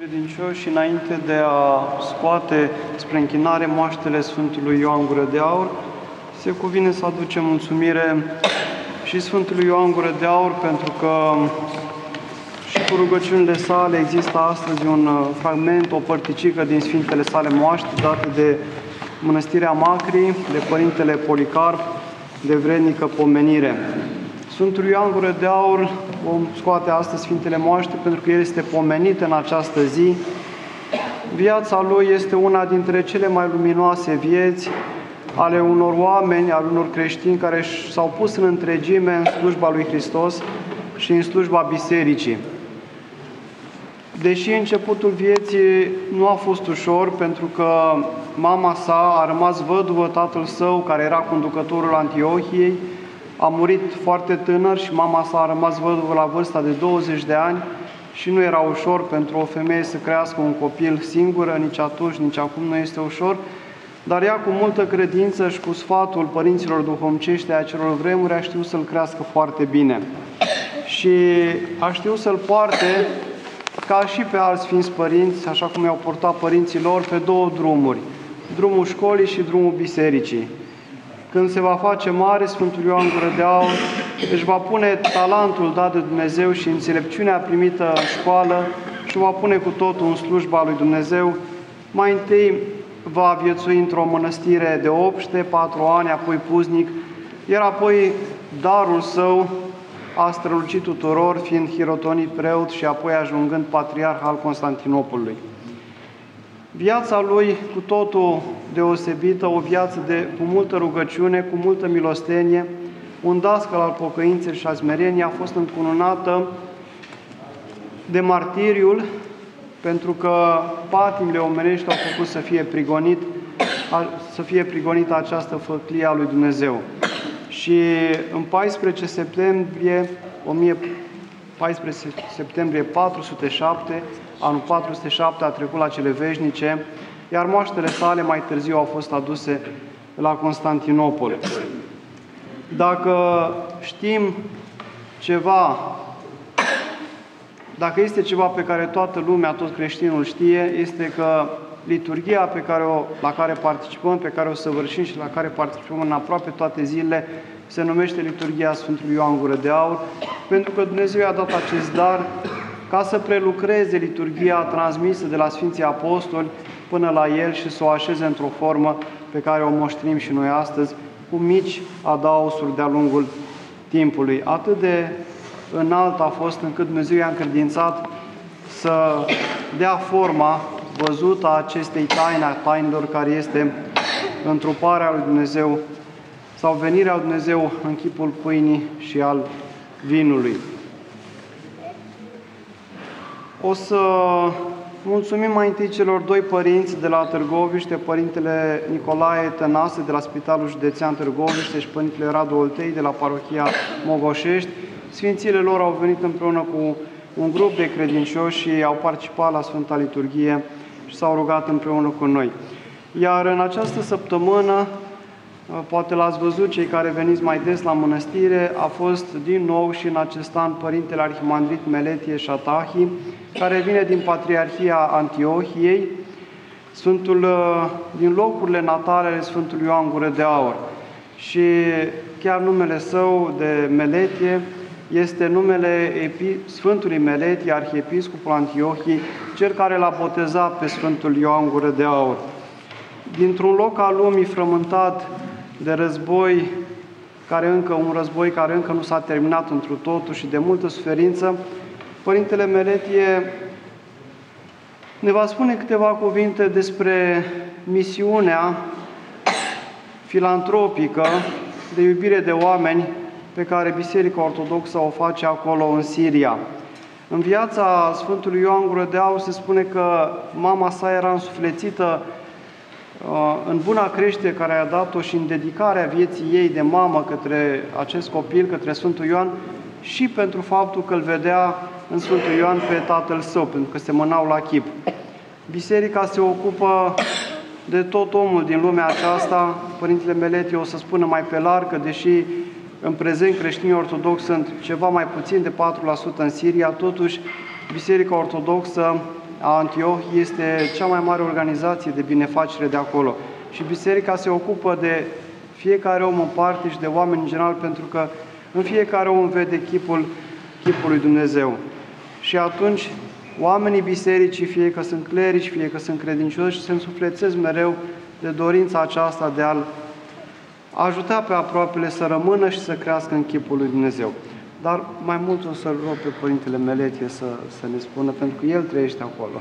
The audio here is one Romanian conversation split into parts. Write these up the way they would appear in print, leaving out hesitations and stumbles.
Credincioși, înainte de a scoate spre închinare moaștele Sfântului Ioan Gură de Aur, se cuvine să aducem mulțumire și Sfântului Ioan Gură de Aur, pentru că și cu rugăciunile sale există astăzi un fragment, o părticică din Sfintele sale moaște, date de Mănăstirea Macrii, de Părintele Policarp, de vrednică pomenire. Sfântul Ioan Gură de Aur vom scoate astăzi Sfintele moaște pentru că el este pomenit în această zi. Viața lui este una dintre cele mai luminoase vieți ale unor oameni, ale unor creștini care s-au pus în întregime în slujba lui Hristos și în slujba Bisericii. Deși începutul vieții nu a fost ușor, pentru că mama sa a rămas văduvă, tatăl său, care era conducătorul Antiohiei, a murit foarte tânăr și mama sa a rămas văduvă la vârsta de 20 de ani și nu era ușor pentru o femeie să crească un copil singură, nici atunci, nici acum nu este ușor, dar ea cu multă credință și cu sfatul părinților duhovnicești ai acelor vremuri a știut să-l crească foarte bine. Și a știut să-l poarte ca și pe alți sfinți părinți, așa cum i-au portat părinții lor, pe două drumuri, drumul școlii și drumul bisericii. Când se va face mare, Sfântul Ioan Gură de Aur își va pune talentul dat de Dumnezeu și înțelepciunea primită în școală și va pune cu totul în slujba lui Dumnezeu. Mai întâi va viețui într-o mănăstire de obște, 4 ani, apoi puznic, iar apoi darul său a strălucit tuturor, fiind hirotonit preot și apoi ajungând patriarh al Constantinopolului. Viața lui cu totul deosebită, o viață cu multă rugăciune, cu multă milostenie, un dascăl al pocăinței și a smereniei, a fost încununată de martiriul, pentru că patimile omenești au făcut să fie prigonită această făclie a lui Dumnezeu. Și în 14 septembrie 407, anul 407 a trecut la cele veșnice, iar moaștele sale mai târziu au fost aduse la Constantinopol. Dacă știm ceva, dacă este ceva pe care toată lumea, tot creștinul știe, este că liturghia la care participăm, pe care o săvârșim și la care participăm în aproape toate zilele, se numește liturghia Sfântului Ioan Gură de Aur, pentru că Dumnezeu i-a dat acest dar ca să prelucreze liturghia transmisă de la Sfinții Apostoli până la el și să o așeze într-o formă pe care o moștenim și noi astăzi, cu mici adaosuri de-a lungul timpului. Atât de înalt a fost încât Dumnezeu i-a încredințat să dea forma văzută a acestei taine, a tainelor, care este întruparea lui Dumnezeu sau venirea lui Dumnezeu în chipul pâinii și al vinului. O să mulțumim mai întâi celor doi părinți de la Târgoviște, Părintele Nicolae Tănase de la Spitalul Județean Târgoviște și Părintele Radu Oltei de la Parohia Mogoșești. Sfințile lor au venit împreună cu un grup de credincioși și au participat la Sfânta Liturghie și s-au rugat împreună cu noi. Iar în această săptămână, poate l-ați văzut cei care veniți mai des la mănăstire, a fost din nou și în acest an Părintele Arhimandrit Meletie Șatahi, care vine din Patriarhia Antiohiei, din locurile natale ale Sfântului Ioan Gură de Aur. Și chiar numele său de Meletie este numele Sfântului Meletie, arhiepiscopul Antiohiei, cel care l-a botezat pe Sfântul Ioan Gură de Aur. Dintr-un loc al lumii frământat de război, un război care încă nu s-a terminat întru totul și de multă suferință, Părintele Meletie ne va spune câteva cuvinte despre misiunea filantropică de iubire de oameni pe care Biserica Ortodoxă o face acolo în Siria. În viața Sfântului Ioan Gură de Aur se spune că mama sa era însuflețită în buna creștere care a dat-o și în dedicarea vieții ei de mamă către acest copil, către Sfântul Ioan, și pentru faptul că îl vedea în Sfântul Ioan pe tatăl său, pentru că semănau la chip. Biserica se ocupă de tot omul din lumea aceasta. Părintele Meletie o să spună mai pe larg că, deși în prezent creștinii ortodoxi sunt ceva mai puțin de 4% în Siria, totuși Biserica Ortodoxă a Antiohiei este cea mai mare organizație de binefacere de acolo. Și biserica se ocupă de fiecare om în parte și de oameni în general, pentru că în fiecare om vede chipul lui Dumnezeu. Și atunci oamenii bisericii, fie că sunt clerici, fie că sunt credincioși, se însuflețesc mereu de dorința aceasta de a-L ajuta pe aproapele să rămână și să crească în chipul lui Dumnezeu. Dar mai mult o să-L rog pe Părintele Meletie să ne spună, pentru că el trăiește acolo.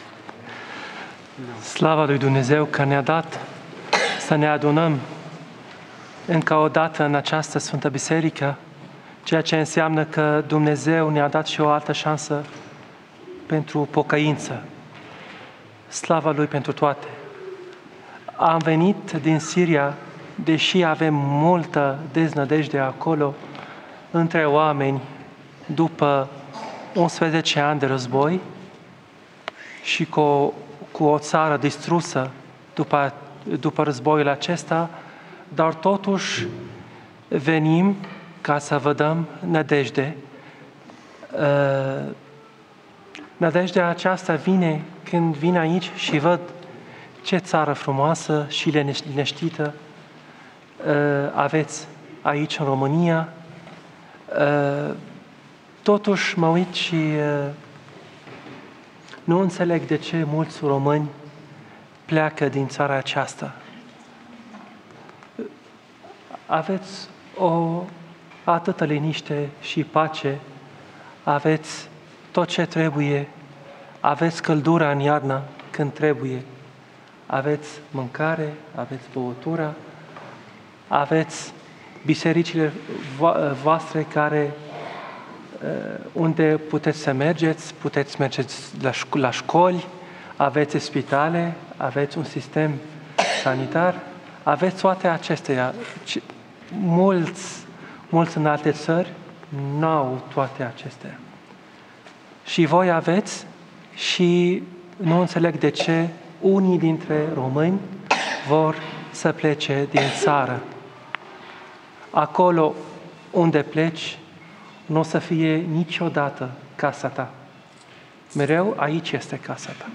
Slava lui Dumnezeu că ne-a dat să ne adunăm încă o dată în această Sfântă Biserică, ceea ce înseamnă că Dumnezeu ne-a dat și o altă șansă pentru pocăință. Slava Lui pentru toate. Am venit din Siria, deși avem multă deznădejde acolo, între oameni, după 11 ani de război și cu o țară distrusă după războiul acesta, dar totuși venim ca să vă dăm nădejde. Nădejdea aceasta vine când vin aici și văd ce țară frumoasă și liniștită aveți aici în România. Totuși mă uit și nu înțeleg de ce mulți români pleacă din țara aceasta. Aveți o atâtă liniște și pace, aveți tot ce trebuie, aveți căldura în iarnă când trebuie, aveți mâncare, aveți băutură, aveți bisericile voastre unde puteți să mergeți, puteți merge la școli, aveți spitale, aveți un sistem sanitar, aveți toate acestea. Mulți în alte țări n-au toate acestea. Și voi aveți și nu înțeleg de ce unii dintre români vor să plece din țară. Acolo unde pleci, nu o să fie niciodată casa ta. Mereu aici este casa ta.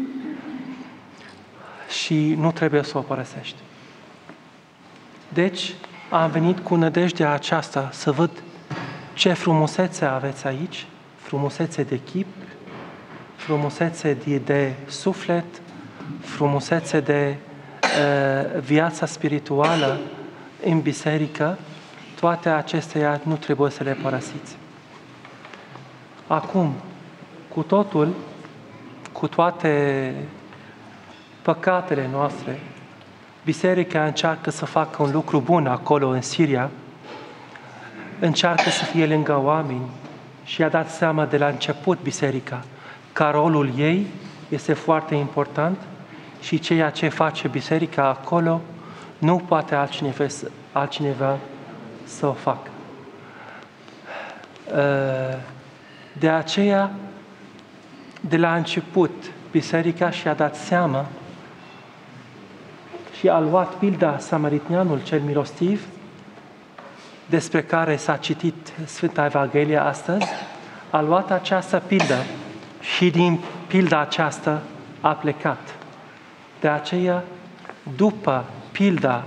Și nu trebuie să o părăsești. Deci, am venit cu nădejdea aceasta să văd ce frumusețe aveți aici, frumusețe de chip, frumusețe de suflet, frumusețe de viața spirituală în biserică. Toate acestea nu trebuie să le părăsiți. Acum, cu toate păcatele noastre, biserica încearcă să facă un lucru bun acolo în Siria, încearcă să fie lângă oameni și a dat seama de la început biserica că rolul ei este foarte important și ceea ce face biserica acolo nu poate altcineva să o facă. De aceea, de la început, biserica și-a dat seama și a luat pilda samariteanul cel milostiv, despre care s-a citit Sfânta Evanghelie astăzi, a luat această pildă și din pilda aceasta a plecat. De aceea, după pilda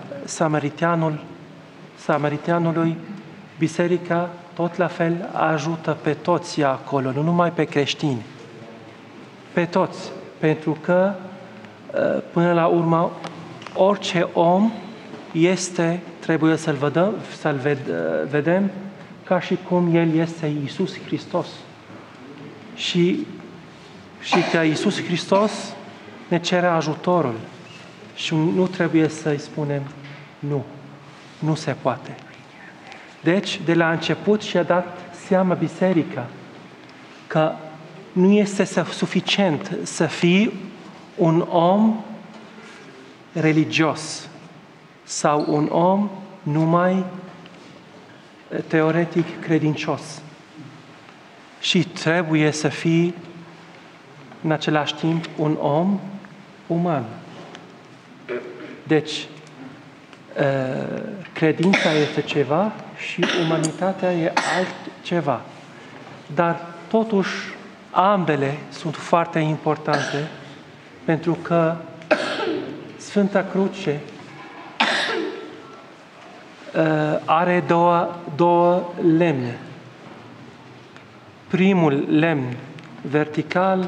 samariteanului, biserica tot la fel ajută pe toți acolo, nu numai pe creștini, pe toți, pentru că până la urmă orice om trebuie să-L vedem ca și cum El este Iisus Hristos. Și că Iisus Hristos ne cere ajutorul și nu trebuie să-i spunem nu se poate. Deci, de la început și-a dat seama biserica că nu este suficient să fii un om religios sau un om numai teoretic credincios. Și trebuie să fii în același timp un om uman. Deci, credința este ceva și umanitatea e altceva. Dar totuși Ambele sunt foarte importante pentru că Sfânta Cruce are două lemne. Primul lemn vertical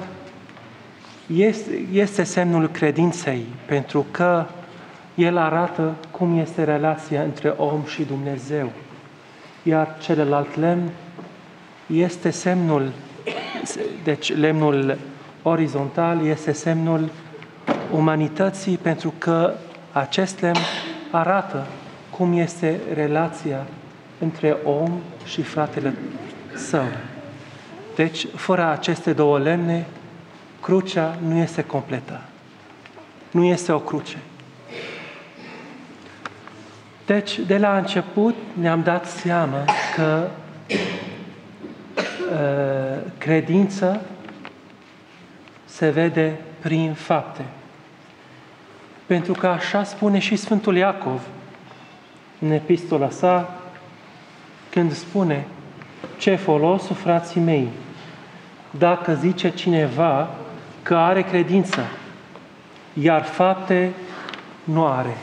este semnul credinței, pentru că el arată cum este relația între om și Dumnezeu. Iar celălalt lemn este semnul, deci lemnul orizontal este semnul umanității, pentru că acest lemn arată cum este relația între om și fratele său. Deci, fără aceste două lemne, crucea nu este completă. Nu este o cruce. Deci, de la început ne-am dat seama că credința se vede prin fapte. Pentru că așa spune și Sfântul Iacov în epistola sa, când spune: ce folosul, frații mei, dacă zice cineva că are credință, iar fapte nu are?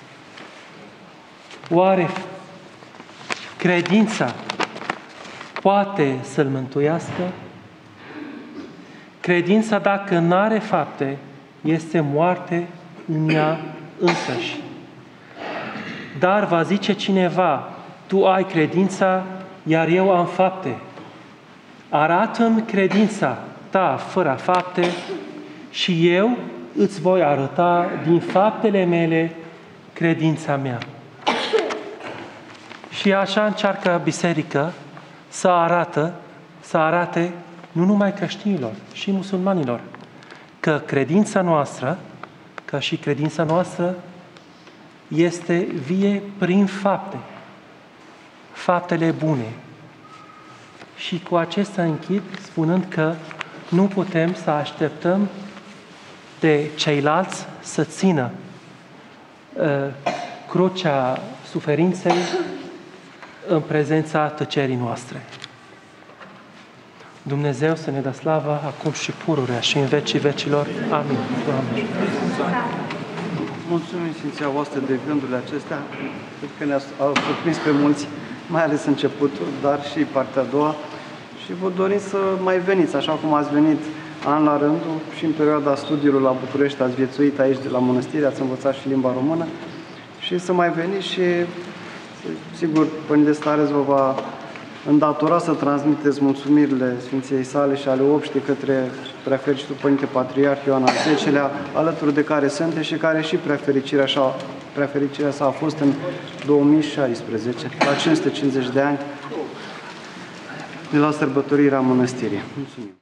Oare credința poate să-l mântuiască? Credința, dacă nu are fapte, este moarte în ea însăși. Dar va zice cineva: tu ai credința, iar eu am fapte. Arată-mi credința ta fără fapte și eu îți voi arăta din faptele mele credința mea. Și așa încearcă biserica să arate nu numai creștinilor, și musulmanilor, că și credința noastră este vie prin fapte, faptele bune. Și cu acesta închid spunând că nu putem să așteptăm de ceilalți să țină crucea suferinței în prezența tăcerii noastre. Dumnezeu să ne dea slavă acum și pururea și în vecii vecilor. Amin. Doamne. Mulțumim, Sfinția voastră, de gândurile acestea, pentru că ne-au surprins pe mulți, mai ales începutul, dar și partea a doua. Și vă dorim să mai veniți, așa cum ați venit an la rândul și în perioada studiilor la București, ați viețuit aici de la mănăstire, ați învățat și limba română, și să mai veniți și, sigur, Părintele Stareț vă va îndatora să transmiteți mulțumirile Sfinției sale și ale obștii către Preafericitul Părinte Patriarh Ioan al X-lea, alături de care sunteți și care și preafericirea sa a fost în 2016, la 550 de ani de la sărbătorirea mănăstirii. Mulțumim!